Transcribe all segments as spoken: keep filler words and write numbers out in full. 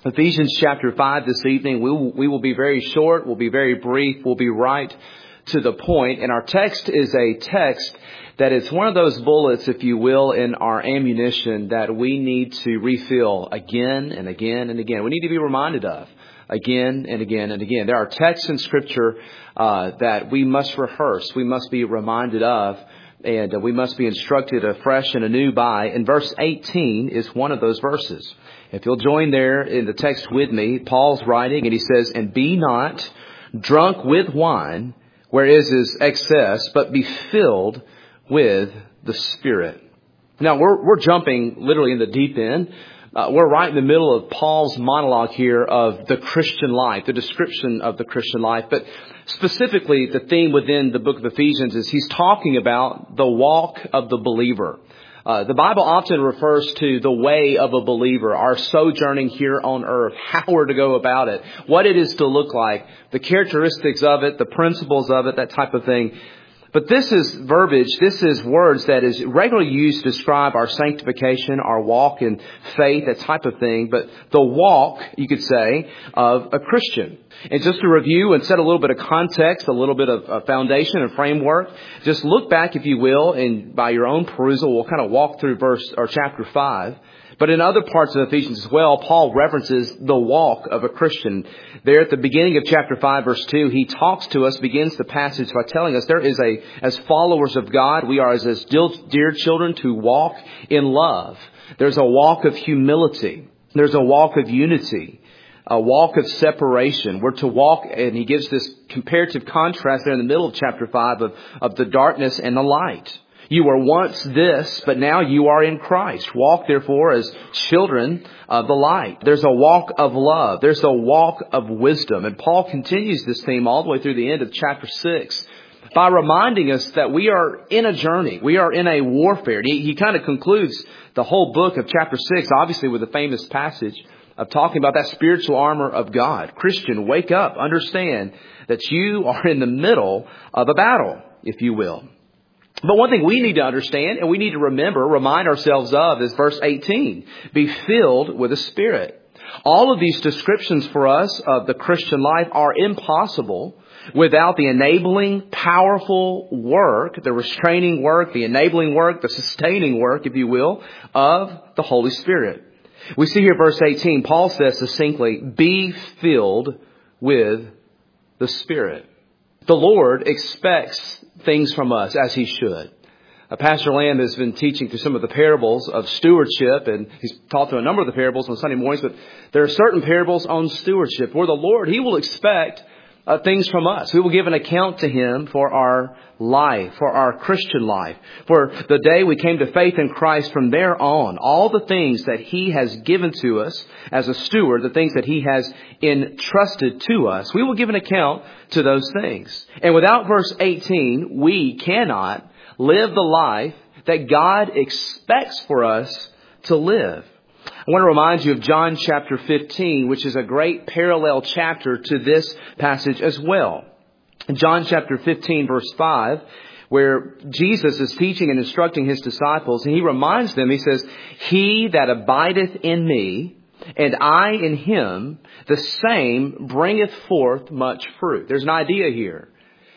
Ephesians chapter five this evening. We will, we will be very short. We'll be very brief. We'll be right to the point. And our text is a text that is one of those bullets, if you will, in our ammunition that we need to refill again and again and again. We need to be reminded of again and again and again. There are texts in Scripture uh, that we must rehearse. We must be reminded of. And uh, we must be instructed afresh and anew by. And verse eighteen is one of those verses. If you'll join there in the text with me, Paul's writing and he says, "And be not drunk with wine, whereas is excess, but be filled with the Spirit." Now, we're, we're jumping literally in the deep end. Uh, we're right in the middle of Paul's monologue here of the Christian life, the description of the Christian life. But specifically, the theme within the book of Ephesians is he's talking about the walk of the believer. Uh, the Bible often refers to the way of a believer, our sojourning here on earth, how we're to go about it, what it is to look like, the characteristics of it, the principles of it, that type of thing. But this is verbiage, this is words that is regularly used to describe our sanctification, our walk in faith, that type of thing. But the walk, you could say, of a Christian. And just to review and set a little bit of context, a little bit of foundation and framework, just look back, if you will, and by your own perusal, we'll kind of walk through verse or chapter five. But in other parts of Ephesians as well, Paul references the walk of a Christian. There at the beginning of chapter five, verse two, he talks to us, begins the passage by telling us there is a, as followers of God, we are as, as dear children to walk in love. There's a walk of humility. There's a walk of unity. A walk of separation. We're to walk, and he gives this comparative contrast there in the middle of chapter five of, of the darkness and the light. You were once this, but now you are in Christ. Walk, therefore, as children of the light. There's a walk of love. There's a walk of wisdom. And Paul continues this theme all the way through the end of chapter six by reminding us that we are in a journey. We are in a warfare. He, he kind of concludes the whole book of chapter six, obviously with the famous passage of talking about that spiritual armor of God. Christian, wake up. Understand that you are in the middle of a battle, if you will. But one thing we need to understand and we need to remember, remind ourselves of is verse eighteen. Be filled with the Spirit. All of these descriptions for us of the Christian life are impossible without the enabling, powerful work, the restraining work, the enabling work, the sustaining work, if you will, of the Holy Spirit. We see here verse eighteen, Paul says succinctly, be filled with the Spirit. The Lord expects things from us as He should. Uh, Pastor Lamb has been teaching through some of the parables of stewardship, and he's taught through a number of the parables on Sunday mornings, but there are certain parables on stewardship where the Lord, He will expect uh, things from us. We will give an account to Him for our life, for our Christian life, for the day we came to faith in Christ. From there on, all the things that He has given to us as a steward, the things that He has entrusted to us, we will give an account to those things. And without verse eighteen, we cannot live the life that God expects for us to live. I want to remind you of John chapter fifteen, which is a great parallel chapter to this passage as well. In John chapter fifteen, verse five, where Jesus is teaching and instructing His disciples, and He reminds them, He says, "He that abideth in me, and I in him, the same bringeth forth much fruit." There's an idea here.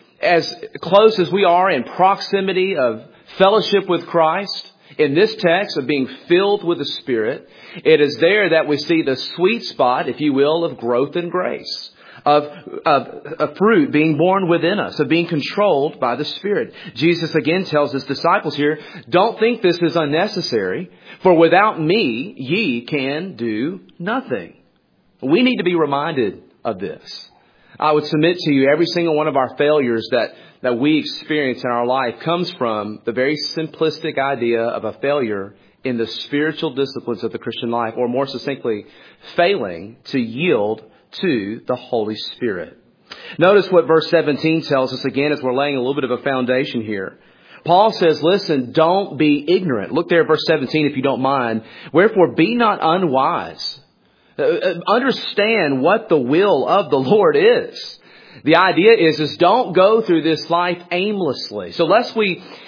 As close as we are in proximity of fellowship with Christ, in this text of being filled with the Spirit, it is there that we see the sweet spot, if you will, of growth and grace. Of, of, of fruit being born within us, of being controlled by the Spirit. Jesus again tells His disciples here, don't think this is unnecessary, for without me ye can do nothing. We need to be reminded of this. I would submit to you every single one of our failures that, that we experience in our life comes from the very simplistic idea of a failure in the spiritual disciplines of the Christian life, or more succinctly, failing to yield to the Holy Spirit. Notice what verse seventeen tells us again as we're laying a little bit of a foundation here. Paul says, listen, don't be ignorant. Look there at verse seventeen if you don't mind. Wherefore be not unwise. Uh, understand what the will of the Lord is. The idea is, is don't go through this life aimlessly. So lest we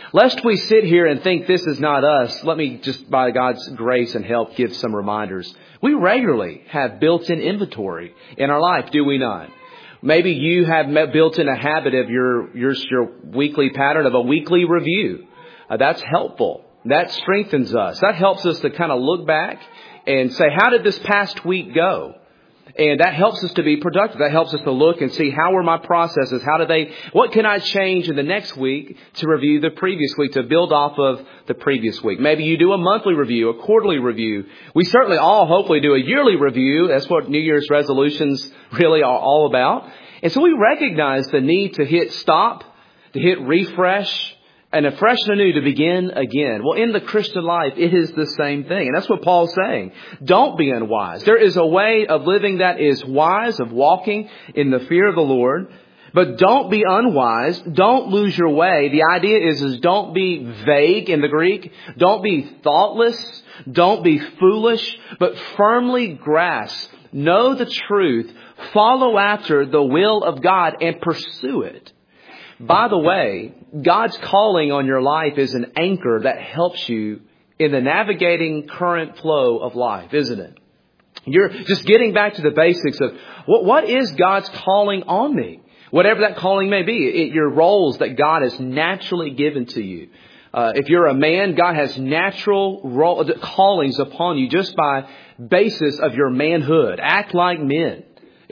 Lest we sit here and think this is not us, let me just, by God's grace and help, give some reminders. We regularly have built-in inventory in our life, do we not? Maybe you have built in a habit of your, your, your weekly pattern of a weekly review. Uh, that's helpful. That strengthens us. That helps us to kind of look back and say, how did this past week go? And that helps us to be productive. That helps us to look and see, how were my processes? How do they, what can I change in the next week to review the previous week, to build off of the previous week? Maybe you do a monthly review, a quarterly review. We certainly all hopefully do a yearly review. That's what New Year's resolutions really are all about. And so we recognize the need to hit stop, to hit refresh, and afresh and anew to begin again. Well, in the Christian life, it is the same thing. And that's what Paul's saying. Don't be unwise. There is a way of living that is wise, of walking in the fear of the Lord. But don't be unwise. Don't lose your way. The idea is, is don't be vague in the Greek. Don't be thoughtless. Don't be foolish, but firmly grasp. Know the truth. Follow after the will of God and pursue it. By the way, God's calling on your life is an anchor that helps you in the navigating current flow of life, isn't it? You're just getting back to the basics of what, what is God's calling on me? Whatever that calling may be, it, your roles that God has naturally given to you. Uh, if you're a man, God has natural role, callings upon you just by basis of your manhood. Act like men.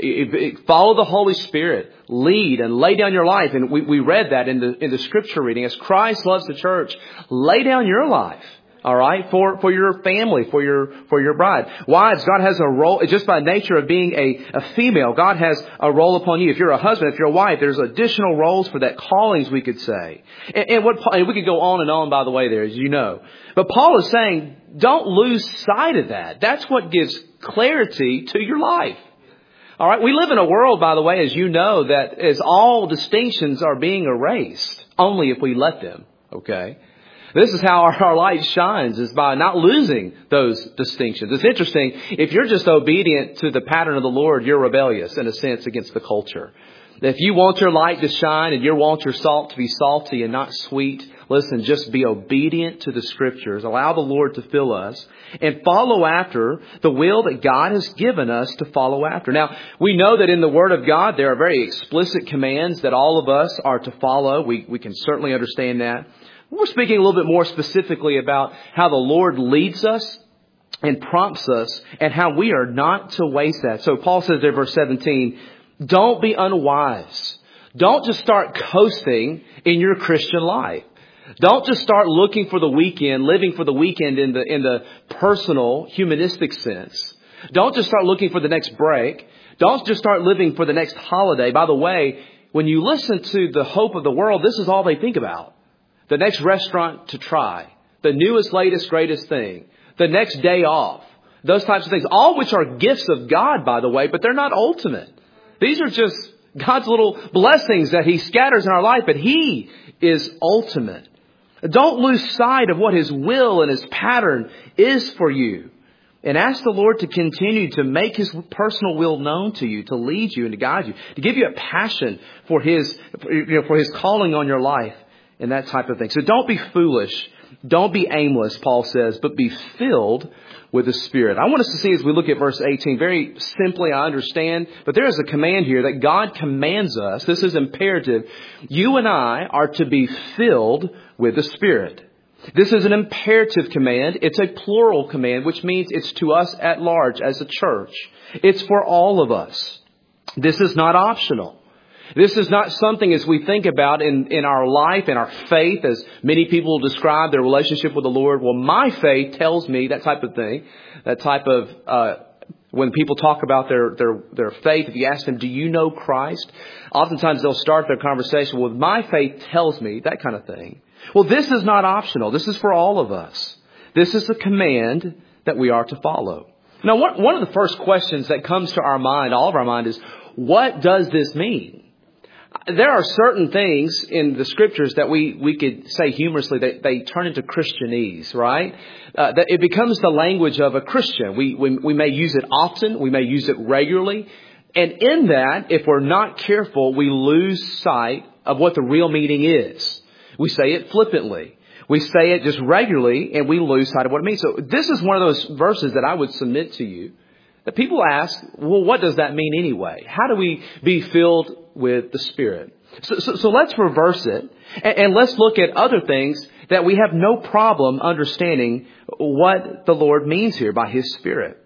Follow the Holy Spirit. Lead and lay down your life. And we, we read that in the in the scripture reading. As Christ loves the church, lay down your life. All right, for for your family, for your for your bride. Wives, God has a role just by nature of being a, a female. God has a role upon you. If you're a husband, if you're a wife, there's additional roles for that, callings, we could say. And, and what and we could go on and on, by the way, there, as you know. But Paul is saying, don't lose sight of that. That's what gives clarity to your life. All right. We live in a world, by the way, as you know, that as all distinctions are being erased, only if we let them. Okay. This is how our, our light shines, is by not losing those distinctions. It's interesting. If you're just obedient to the pattern of the Lord, you're rebellious in a sense against the culture. If you want your light to shine and you want your salt to be salty and not sweet, listen, just be obedient to the Scriptures. Allow the Lord to fill us and follow after the will that God has given us to follow after. Now, we know that in the Word of God, there are very explicit commands that all of us are to follow. We, we can certainly understand that. We're speaking a little bit more specifically about how the Lord leads us and prompts us and how we are not to waste that. So Paul says there, verse seventeen, don't be unwise. Don't just start coasting in your Christian life. Don't just start looking for the weekend, living for the weekend in the in the personal, humanistic sense. Don't just start looking for the next break. Don't just start living for the next holiday. By the way, when you listen to the hope of the world, this is all they think about. The next restaurant to try. The newest, latest, greatest thing. The next day off. Those types of things. All which are gifts of God, by the way, but they're not ultimate. These are just God's little blessings that He scatters in our life, but He is ultimate. Don't lose sight of what His will and His pattern is for you. And ask the Lord to continue to make His personal will known to you, to lead you and to guide you, to give you a passion for His, you know, for His calling on your life and that type of thing. So don't be foolish. Don't be aimless, Paul says, but be filled with the Spirit. I want us to see as we look at verse eighteen, very simply, I understand, but there is a command here that God commands us. This is imperative. You and I are to be filled with the Spirit. This is an imperative command. It's a plural command, which means it's to us at large as a church. It's for all of us. This is not optional. This is not something as we think about in, in our life, in our faith, as many people describe their relationship with the Lord. Well, my faith tells me that type of thing, that type of, uh, when people talk about their, their, their faith, if you ask them, do you know Christ? Oftentimes they'll start their conversation with, my faith tells me, that kind of thing. Well, this is not optional. This is for all of us. This is a command that we are to follow. Now, one, one of the first questions that comes to our mind, all of our mind, is, what does this mean? There are certain things in the Scriptures that we, we could say humorously that they turn into Christianese, right? Uh, that it becomes the language of a Christian. We, we we may use it often. We may use it regularly. And in that, if we're not careful, we lose sight of what the real meaning is. We say it flippantly. We say it just regularly and we lose sight of what it means. So this is one of those verses that I would submit to you that people ask, well, what does that mean anyway? How do we be filled with the Spirit? So, so, so let's reverse it and, and let's look at other things that we have no problem understanding what the Lord means here by His Spirit.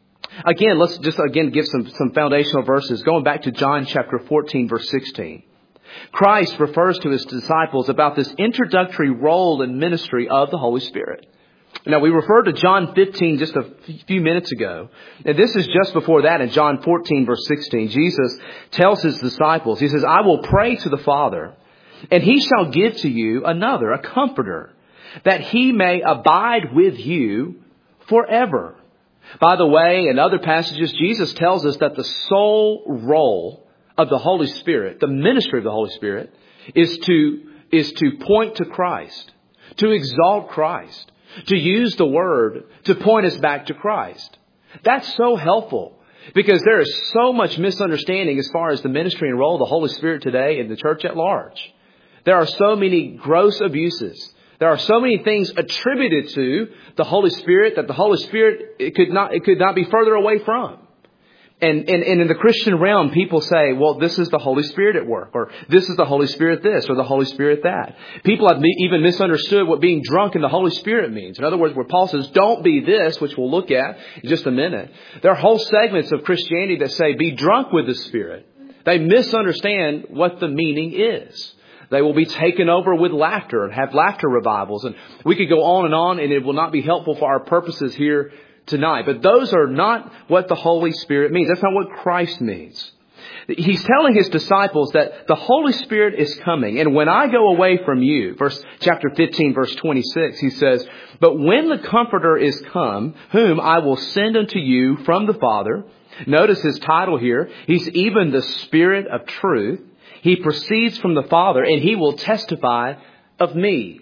Again, let's just again give some, some foundational verses. Going back to John chapter fourteen, verse sixteen. Christ refers to His disciples about this introductory role and ministry of the Holy Spirit. Now, we referred to John fifteen just a few minutes ago. And this is just before that in John fourteen, verse sixteen. Jesus tells His disciples, He says, I will pray to the Father, and He shall give to you another, a comforter, that He may abide with you forever. By the way, in other passages, Jesus tells us that the sole role of the Holy Spirit, the ministry of the Holy Spirit, is to, is to point to Christ, to exalt Christ, to use the Word to point us back to Christ. That's so helpful because there is so much misunderstanding as far as the ministry and role of the Holy Spirit today in the church at large. There are so many gross abuses. There are so many things attributed to the Holy Spirit that the Holy Spirit it could not it could not be further away from. And, and, and in the Christian realm, people say, well, this is the Holy Spirit at work, or this is the Holy Spirit this, or the Holy Spirit that. People have even misunderstood what being drunk in the Holy Spirit means. In other words, where Paul says, don't be this, which we'll look at in just a minute. There are whole segments of Christianity that say, be drunk with the Spirit. They misunderstand what the meaning is. They will be taken over with laughter and have laughter revivals. And we could go on and on, and it will not be helpful for our purposes here tonight. But those are not what the Holy Spirit means. That's not what Christ means. He's telling His disciples that the Holy Spirit is coming. And when I go away from you, verse chapter fifteen, verse twenty-six, He says, but when the Comforter is come, whom I will send unto you from the Father. Notice His title here. He's even the Spirit of truth. He proceeds from the Father, and He will testify of me.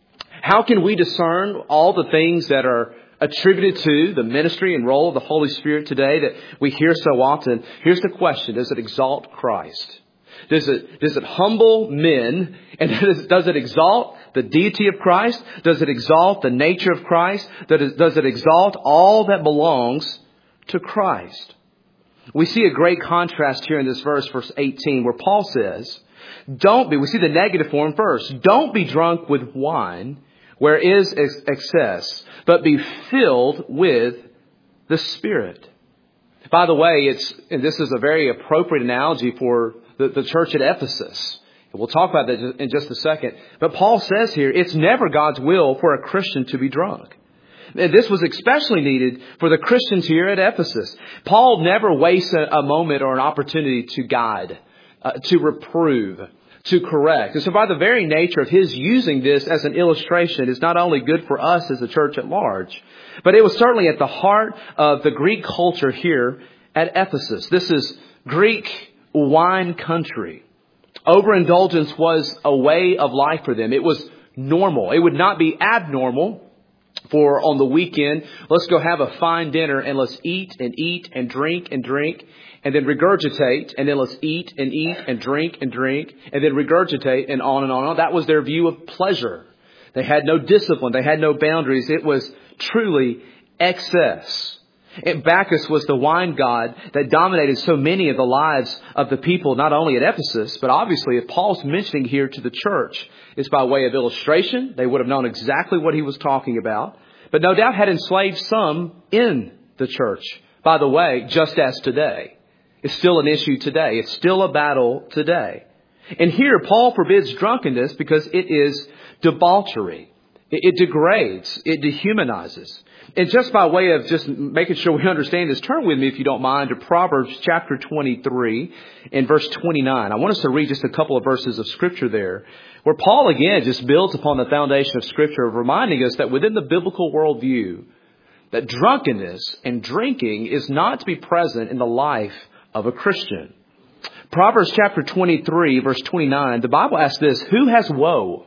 How can we discern all the things that are attributed to the ministry and role of the Holy Spirit today that we hear so often? Here's the question. Does it exalt Christ? Does it, does it humble men? And does, does it exalt the deity of Christ? Does it exalt the nature of Christ? Does it, does it exalt all that belongs to Christ? We see a great contrast here in this verse, verse eighteen, where Paul says, don't be, we see the negative form first. Don't be drunk with wine, where is excess, but be filled with the Spirit. By the way, it's, and this is a very appropriate analogy for the, the church at Ephesus. We'll talk about that in just a second. But Paul says here, it's never God's will for a Christian to be drunk. And this was especially needed for the Christians here at Ephesus. Paul never wastes a, a moment or an opportunity to guide, uh, to reprove, to correct. And so by the very nature of his using this as an illustration is not only good for us as a church at large, but it was certainly at the heart of the Greek culture here at Ephesus. This is Greek wine country. Overindulgence was a way of life for them. It was normal. It would not be abnormal for on the weekend, let's go have a fine dinner and let's eat and eat and drink and drink and then regurgitate, and then let's eat and eat and drink and drink and then regurgitate, and on and on and on. That was their view of pleasure. They had no discipline. They had no boundaries. It was truly excess. And Bacchus was the wine god that dominated so many of the lives of the people, not only at Ephesus, but obviously if Paul's mentioning here to the church, it's by way of illustration. They would have known exactly what he was talking about, but no doubt had enslaved some in the church. By the way, just as today. It's still an issue today. It's still a battle today. And here Paul forbids drunkenness because it is debauchery. It degrades. It dehumanizes. And just by way of just making sure we understand this, turn with me, if you don't mind, to Proverbs chapter twenty-three and verse twenty-nine. I want us to read just a couple of verses of Scripture there, where Paul again just builds upon the foundation of Scripture of reminding us that within the biblical worldview, that drunkenness and drinking is not to be present in the life of a Christian. Proverbs chapter twenty-three, verse twenty-nine, the Bible asks this: who has woe?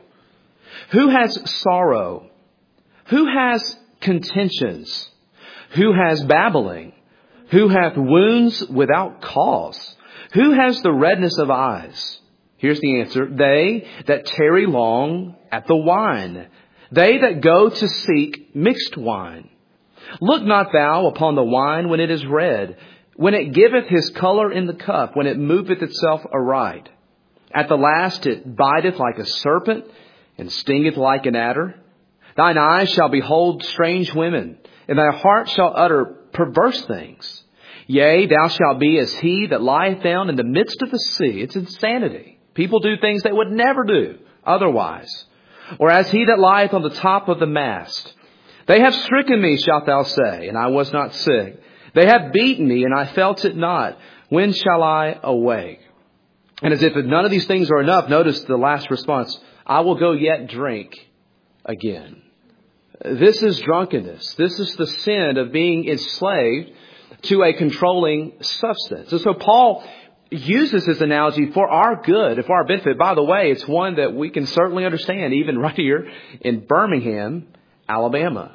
Who has sorrow? Who has contentions? Who has babbling? Who hath wounds without cause? Who has the redness of eyes? Here's the answer. They that tarry long at the wine, they that go to seek mixed wine. Look not thou upon the wine when it is red, when it giveth his color in the cup, when it moveth itself aright. At the last it biteth like a serpent, and stingeth like an adder. Thine eyes shall behold strange women, and thy heart shall utter perverse things. Yea, thou shalt be as he that lieth down in the midst of the sea. It's insanity. People do things they would never do otherwise. Or as he that lieth on the top of the mast. They have stricken me, shalt thou say, and I was not sick. They have beaten me, and I felt it not. When shall I awake? And as if none of these things are enough, notice the last response. I will go yet drink again. This is drunkenness. This is the sin of being enslaved to a controlling substance. And so Paul uses this analogy for our good, for our benefit. By the way, it's one that we can certainly understand even right here in Birmingham, Alabama.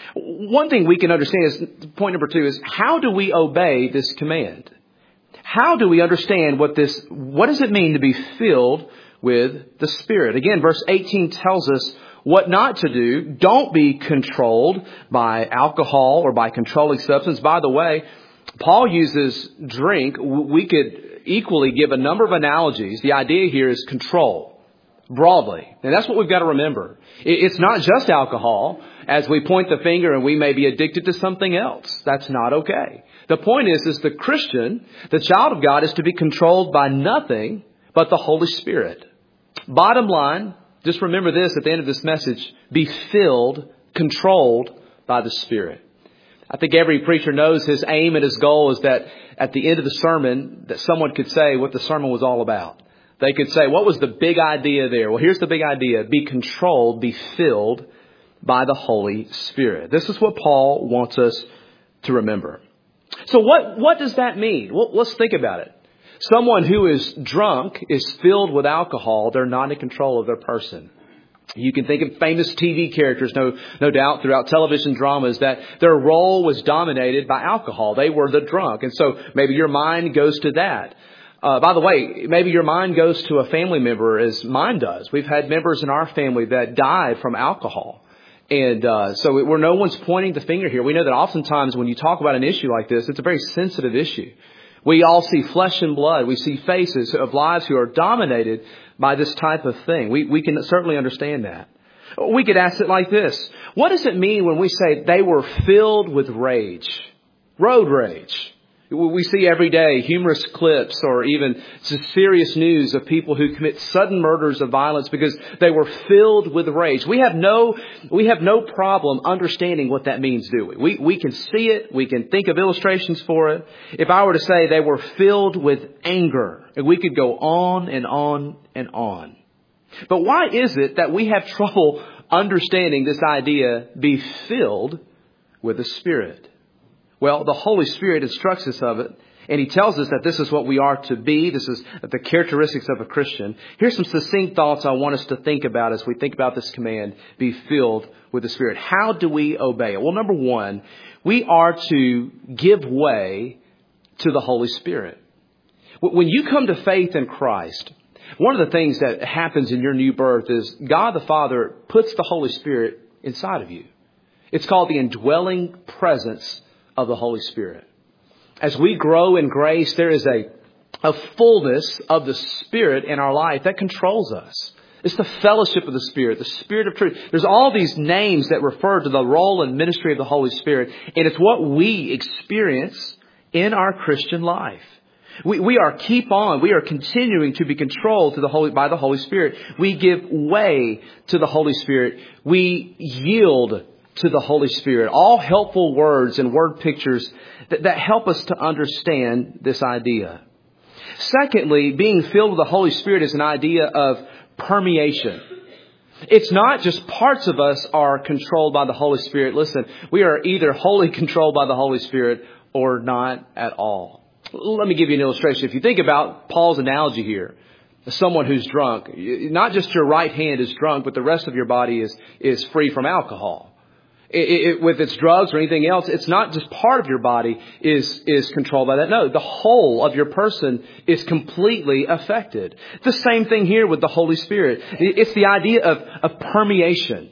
One thing we can understand is, point number two is, how do we obey this command? How do we understand what this, what does it mean to be filled with the Spirit? Again, verse eighteen tells us what not to do. Don't be controlled by alcohol or by controlling substance. By the way, Paul uses drink. We could equally give a number of analogies. The idea here is control broadly. And that's what we've got to remember. It's not just alcohol. As we point the finger and we may be addicted to something else. That's not okay. The point is, is the Christian, the child of God, is to be controlled by nothing but the Holy Spirit. Bottom line, just remember this at the end of this message. Be filled, controlled by the Spirit. I think every preacher knows his aim and his goal is that at the end of the sermon, that someone could say what the sermon was all about. They could say, what was the big idea there? Well, here's the big idea. Be controlled, be filled by the Holy Spirit. This is what Paul wants us to remember. So what, what does that mean? Well, let's think about it. Someone who is drunk is filled with alcohol. They're not in control of their person. You can think of famous T V characters, no, no doubt, throughout television dramas that their role was dominated by alcohol. They were the drunk. And so maybe your mind goes to that. Uh, by the way, maybe your mind goes to a family member as mine does. We've had members in our family that died from alcohol. And uh, so we're no one's pointing the finger here. We know that oftentimes when you talk about an issue like this, it's a very sensitive issue. We all see flesh and blood. We see faces of lives who are dominated by this type of thing. We, we can certainly understand that. We could ask it like this. What does it mean when we say they were filled with rage? Road rage. We see every day humorous clips or even serious news of people who commit sudden murders of violence because they were filled with rage. We have no, we have no problem understanding what that means, do we? We, we can see it. We can think of illustrations for it. If I were to say they were filled with anger, we could go on and on and on. But why is it that we have trouble understanding this idea, be filled with the Spirit? Well, the Holy Spirit instructs us of it, and He tells us that this is what we are to be. This is the characteristics of a Christian. Here's some succinct thoughts I want us to think about as we think about this command, be filled with the Spirit. How do we obey it? Well, number one, we are to give way to the Holy Spirit. When you come to faith in Christ, one of the things that happens in your new birth is God the Father puts the Holy Spirit inside of you. It's called the indwelling presence of the Holy Spirit. As we grow in grace, there is a, a fullness of the Spirit in our life that controls us. It's the fellowship of the Spirit, the Spirit of truth. There's all these names that refer to the role and ministry of the Holy Spirit, and it's what we experience in our Christian life. We, we are keep on. We are continuing to be controlled to the Holy, by the Holy Spirit. We give way to the Holy Spirit. We yield to the Holy Spirit. All helpful words and word pictures that, that help us to understand this idea. Secondly, being filled with the Holy Spirit is an idea of permeation. It's not just parts of us are controlled by the Holy Spirit. Listen, we are either wholly controlled by the Holy Spirit or not at all. Let me give you an illustration. If you think about Paul's analogy here, someone who's drunk, not just your right hand is drunk, but the rest of your body is, is free from alcohol. It, it, with its drugs or anything else, it's not just part of your body is, is controlled by that. No, the whole of your person is completely affected. The same thing here with the Holy Spirit. It's the idea of, of permeation.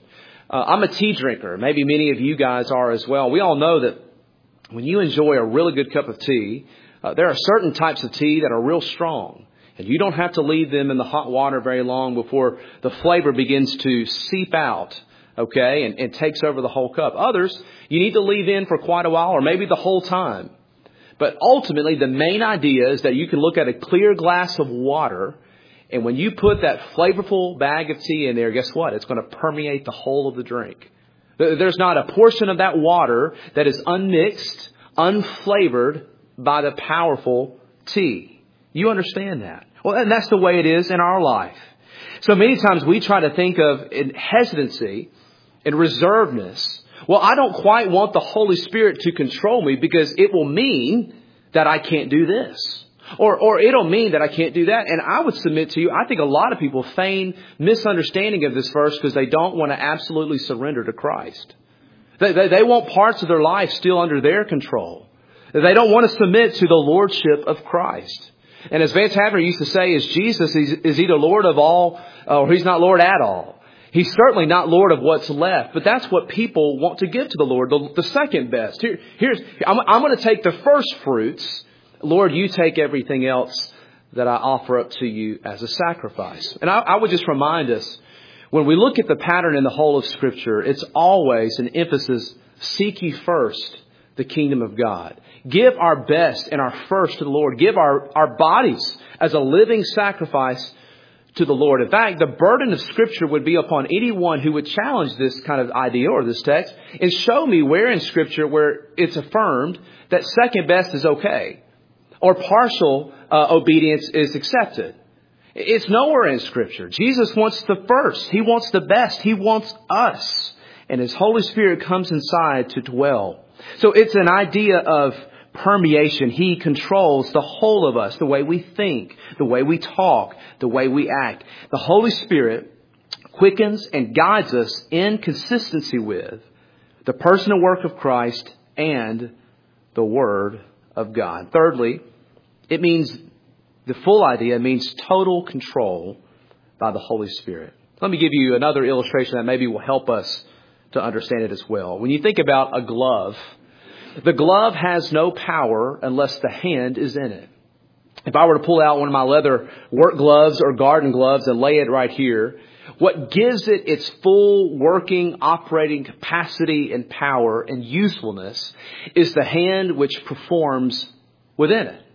Uh, I'm a tea drinker. Maybe many of you guys are as well. We all know that when you enjoy a really good cup of tea, uh, there are certain types of tea that are real strong. And you don't have to leave them in the hot water very long before the flavor begins to seep out, okay, and, and takes over the whole cup. Others, you need to leave in for quite a while or maybe the whole time. But ultimately, the main idea is that you can look at a clear glass of water, and when you put that flavorful bag of tea in there, guess what? It's going to permeate the whole of the drink. There's not a portion of that water that is unmixed, unflavored by the powerful tea. You understand that? Well, and that's the way it is in our life. So many times we try to think of in hesitancy and reservedness. Well, I don't quite want the Holy Spirit to control me because it will mean that I can't do this. Or, or it'll mean that I can't do that. And I would submit to you, I think a lot of people feign misunderstanding of this verse because they don't want to absolutely surrender to Christ. They, they, they want parts of their life still under their control. They don't want to submit to the lordship of Christ. And as Vance Havner used to say, is Jesus is, is either Lord of all or he's not Lord at all. He's certainly not Lord of what's left, but that's what people want to give to the Lord, the, the second best. Here, here's, I'm, I'm going to take the first fruits. Lord, you take everything else that I offer up to you as a sacrifice. And I, I would just remind us, when we look at the pattern in the whole of Scripture, it's always an emphasis, seek ye first the kingdom of God. Give our best and our first to the Lord. Give our, our bodies as a living sacrifice to the Lord. In fact, the burden of Scripture would be upon anyone who would challenge this kind of idea or this text and show me where in Scripture where it's affirmed that second best is okay or partial uh, obedience is accepted. It's nowhere in Scripture. Jesus wants the first. He wants the best. He wants us. And His Holy Spirit comes inside to dwell. So it's an idea of permeation. He controls the whole of us, the way we think, the way we talk, the way we act. The Holy Spirit quickens and guides us in consistency with the person and work of Christ and the Word of God. Thirdly, it means, the full idea means total control by the Holy Spirit. Let me give you another illustration that maybe will help us to understand it as well. When you think about a glove, the glove has no power unless the hand is in it. If I were to pull out one of my leather work gloves or garden gloves and lay it right here, what gives it its full working, operating capacity and power and usefulness is the hand which performs within it.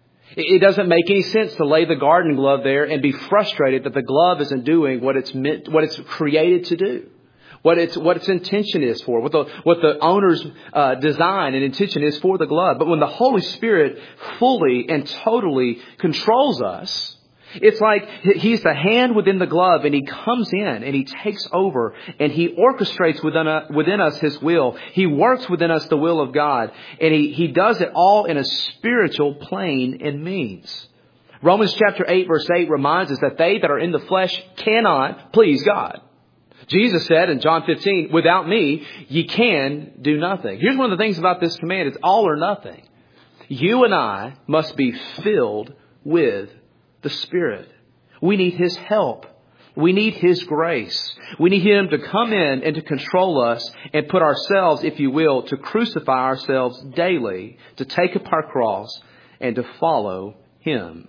It doesn't make any sense to lay the garden glove there and be frustrated that the glove isn't doing what it's meant, what it's created to do. What its what its intention is for, what the what the owner's uh, design and intention is for the glove. But when the Holy Spirit fully and totally controls us, it's like He's the hand within the glove, and He comes in and He takes over and He orchestrates within us, within us His will. He works within us the will of God, and He He does it all in a spiritual plane and means. Romans chapter eight verse eight reminds us that they that are in the flesh cannot please God. Jesus said in John fifteen, without me, ye can do nothing. Here's one of the things about this command. It's all or nothing. You and I must be filled with the Spirit. We need His help. We need His grace. We need Him to come in and to control us and put ourselves, if you will, to crucify ourselves daily, to take up our cross and to follow Him.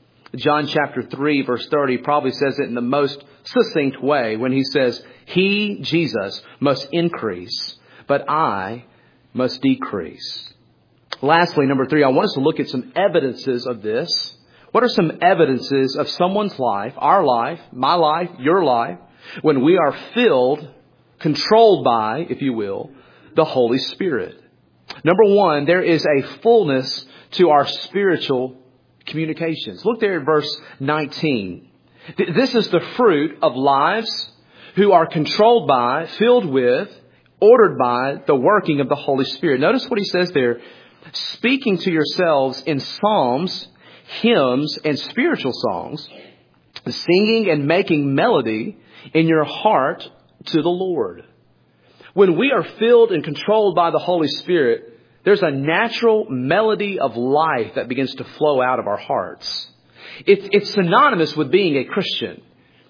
John chapter three verse thirty probably says it in the most succinct way when He says, He, Jesus, must increase, but I must decrease. Lastly, number three, I want us to look at some evidences of this. What are some evidences of someone's life, our life, my life, your life, when we are filled, controlled by, if you will, the Holy Spirit? Number one, there is a fullness to our spiritual communications. Look there at verse nineteen. This is the fruit of lives who are controlled by, filled with, ordered by the working of the Holy Spirit. Notice what he says there. Speaking to yourselves in psalms, hymns, and spiritual songs, singing and making melody in your heart to the Lord. When we are filled and controlled by the Holy Spirit, there's a natural melody of life that begins to flow out of our hearts. It's, it's synonymous with being a Christian.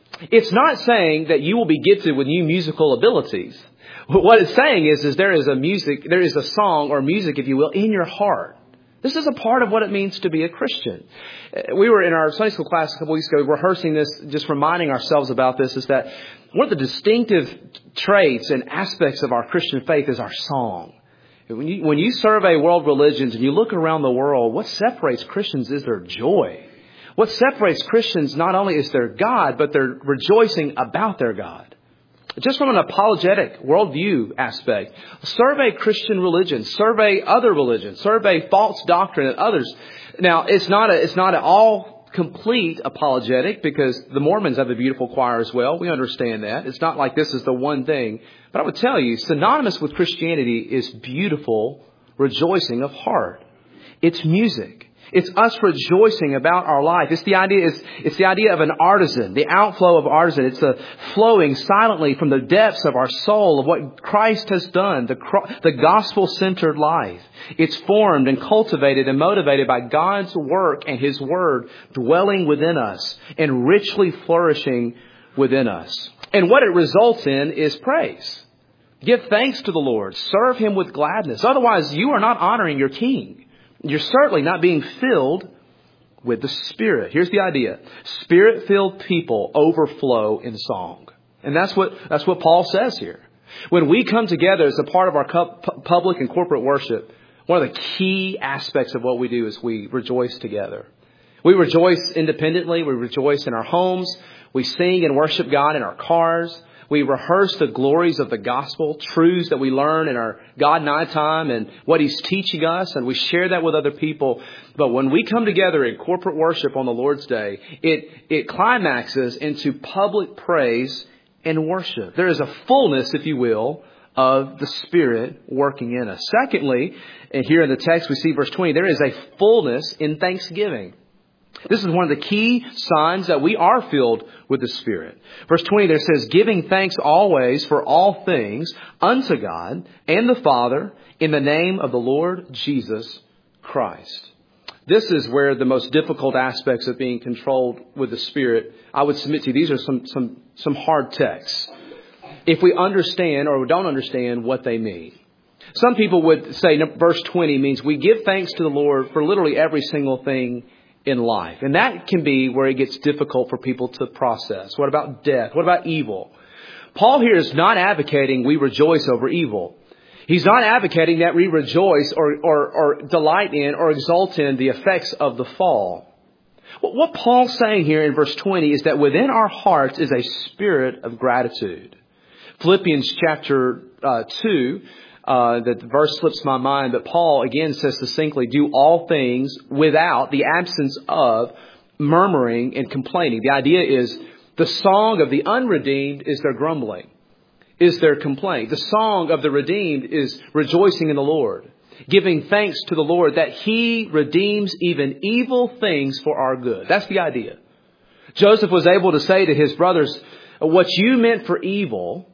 It's not saying that you will be gifted with new musical abilities. What it's saying is, is there is a music, there is a song or music, if you will, in your heart. This is a part of what it means to be a Christian. We were in our Sunday school class a couple weeks ago rehearsing this, just reminding ourselves about this, is that one of the distinctive traits and aspects of our Christian faith is our song. When you, when you survey world religions and you look around the world, what separates Christians is their joy. What separates Christians not only is their God, but they're rejoicing about their God. Just from an apologetic worldview aspect, survey Christian religion, survey other religions, survey false doctrine and others. Now, it's not a, it's not an all complete apologetic, because the Mormons have a beautiful choir as well. We understand that. It's not like this is the one thing. But I would tell you, synonymous with Christianity is beautiful rejoicing of heart. It's music. It's us rejoicing about our life. It's the idea, it's, it's the idea of an artisan, the outflow of artisan. It's the flowing silently from the depths of our soul of what Christ has done, the, the gospel-centered life. It's formed and cultivated and motivated by God's work and His Word dwelling within us and richly flourishing within us. And what it results in is praise. Give thanks to the Lord. Serve Him with gladness. Otherwise, you are not honoring your King. You're certainly not being filled with the Spirit. Here's the idea. Spirit-filled people overflow in song. And that's what, that's what Paul says here. When we come together as a part of our public and corporate worship, one of the key aspects of what we do is we rejoice together. We rejoice independently. We rejoice in our homes. We sing and worship God in our cars. We rehearse the glories of the gospel, truths that we learn in our God and I time and what He's teaching us, and we share that with other people. But when we come together in corporate worship on the Lord's Day, it, it climaxes into public praise and worship. There is a fullness, if you will, of the Spirit working in us. Secondly, and here in the text we see verse twenty, there is a fullness in thanksgiving. This is one of the key signs that we are filled with the Spirit. Verse twenty there says, giving thanks always for all things unto God and the Father in the name of the Lord Jesus Christ. This is where the most difficult aspects of being controlled with the Spirit, I would submit to you, these are some, some, some hard texts. If we understand or don't understand what they mean. Some people would say verse twenty means we give thanks to the Lord for literally every single thing in life. And that can be where it gets difficult for people to process. What about death? What about evil? Paul here is not advocating we rejoice over evil. He's not advocating that we rejoice or, or, or delight in or exult in the effects of the fall. What Paul's saying here in verse twenty is that within our hearts is a spirit of gratitude. Philippians chapter uh, two, Uh, that the verse slips my mind, but Paul again says succinctly, do all things without the absence of murmuring and complaining. The idea is the song of the unredeemed is their grumbling, is their complaint. The song of the redeemed is rejoicing in the Lord, giving thanks to the Lord that He redeems even evil things for our good. That's the idea. Joseph was able to say to his brothers, what you meant for evil,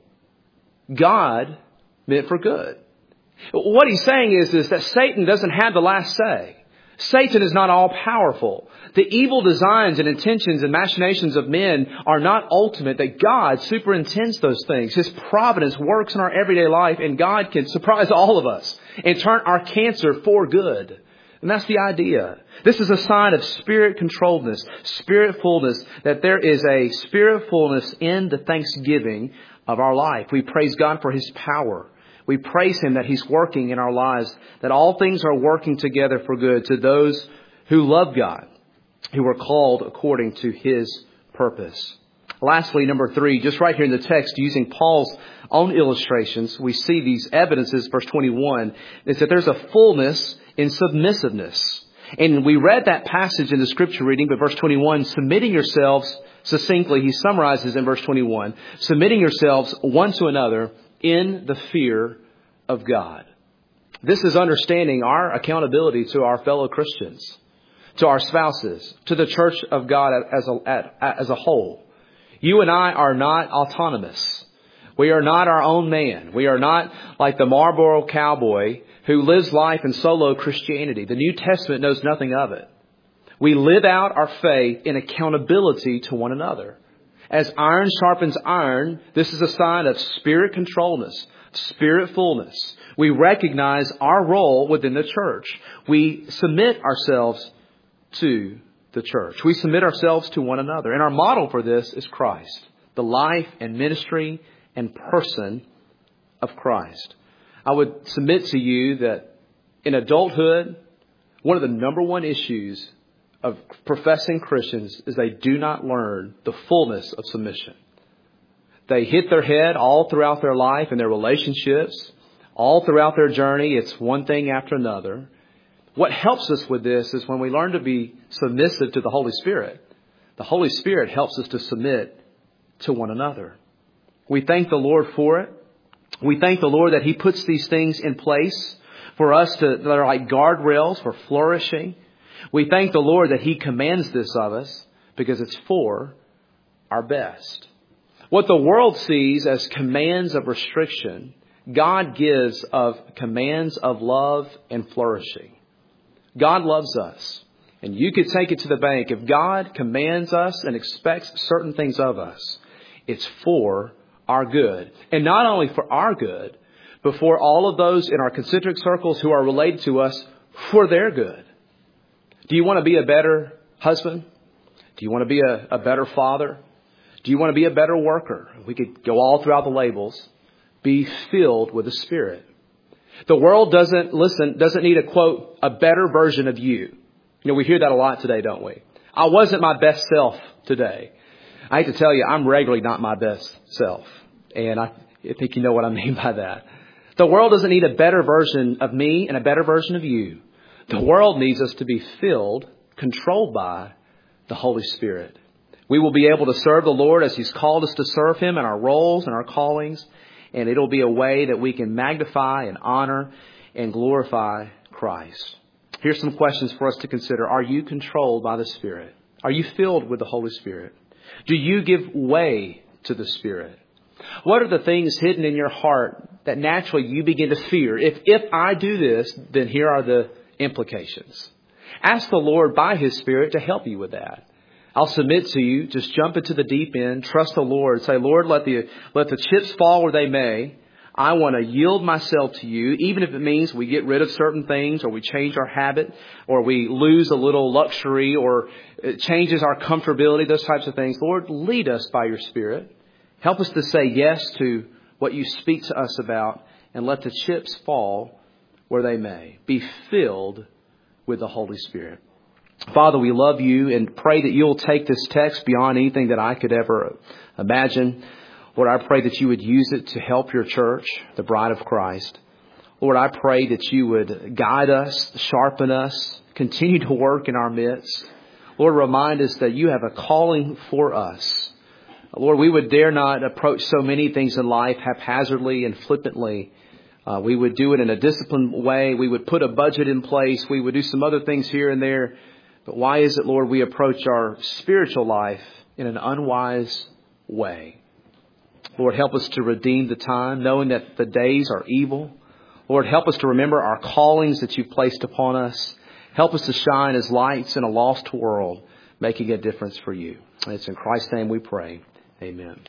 God meant for good. What he's saying is, is that Satan doesn't have the last say. Satan is not all powerful. The evil designs and intentions and machinations of men are not ultimate, that God superintends those things. His providence works in our everyday life, and God can surprise all of us and turn our cancer for good. And that's the idea. This is a sign of spirit controlledness, spirit fullness, that there is a spirit fullness in the thanksgiving of our life. We praise God for His power. We praise Him that He's working in our lives, that all things are working together for good to those who love God, who are called according to His purpose. Lastly, number three, just right here in the text, using Paul's own illustrations, we see these evidences, verse twenty-one, is that there's a fullness in submissiveness. And we read that passage in the scripture reading, but verse twenty-one, submitting yourselves, succinctly, he summarizes in verse twenty-one, submitting yourselves one to another in the fear of God. This is understanding our accountability to our fellow Christians, to our spouses, to the church of God as a, as a whole. You and I are not autonomous. We are not our own man. We are not like the Marlboro cowboy who lives life in solo Christianity. The New Testament knows nothing of it. We live out our faith in accountability to one another. As iron sharpens iron, this is a sign of spirit controlledness, spirit fullness. We recognize our role within the church. We submit ourselves to the church. We submit ourselves to one another. And our model for this is Christ, the life and ministry and person of Christ. I would submit to you that in adulthood, one of the number one issues of professing Christians is they do not learn the fullness of submission. They hit their head all throughout their life and their relationships, all throughout their journey. It's one thing after another. What helps us with this is when we learn to be submissive to the Holy Spirit. The Holy Spirit helps us to submit to one another. We thank the Lord for it. We thank the Lord that He puts these things in place for us to, that are like guardrails for flourishing. We thank the Lord that He commands this of us because it's for our best. What the world sees as commands of restriction, God gives of commands of love and flourishing. God loves us. And you could take it to the bank. If God commands us and expects certain things of us, it's for our good. And not only for our good, but for all of those in our concentric circles who are related to us for their good. Do you want to be a better husband? Do you want to be a, a better father? Do you want to be a better worker? We could go all throughout the labels. Be filled with the Spirit. The world doesn't, listen, doesn't need a quote, a better version of you. You know, we hear that a lot today, don't we? I wasn't my best self today. I hate to tell you, I'm regularly not my best self. And I think you know what I mean by that. The world doesn't need a better version of me and a better version of you. The world needs us to be filled, controlled by the Holy Spirit. We will be able to serve the Lord as He's called us to serve Him in our roles and our callings. And it'll be a way that we can magnify and honor and glorify Christ. Here's some questions for us to consider. Are you controlled by the Spirit? Are you filled with the Holy Spirit? Do you give way to the Spirit? What are the things hidden in your heart that naturally you begin to fear? If, if I do this, then here are the implications. Ask the Lord by His Spirit to help you with that. I'll submit to you. Just jump into the deep end. Trust the Lord. Say, Lord, let the, let the chips fall where they may. I want to yield myself to you, even if it means we get rid of certain things or we change our habit or we lose a little luxury or it changes our comfortability, those types of things. Lord, lead us by your Spirit. Help us to say yes to what you speak to us about and let the chips fall where they may. Be filled with the Holy Spirit. Father, we love you and pray that you'll take this text beyond anything that I could ever imagine. Lord, I pray that you would use it to help your church, the bride of Christ. Lord, I pray that you would guide us, sharpen us, continue to work in our midst. Lord, remind us that you have a calling for us. Lord, we would dare not approach so many things in life haphazardly and flippantly. Uh, we would do it in a disciplined way. We would put a budget in place. We would do some other things here and there. But why is it, Lord, we approach our spiritual life in an unwise way? Lord, help us to redeem the time, knowing that the days are evil. Lord, help us to remember our callings that you've placed upon us. Help us to shine as lights in a lost world, making a difference for you. And it's in Christ's name we pray. Amen.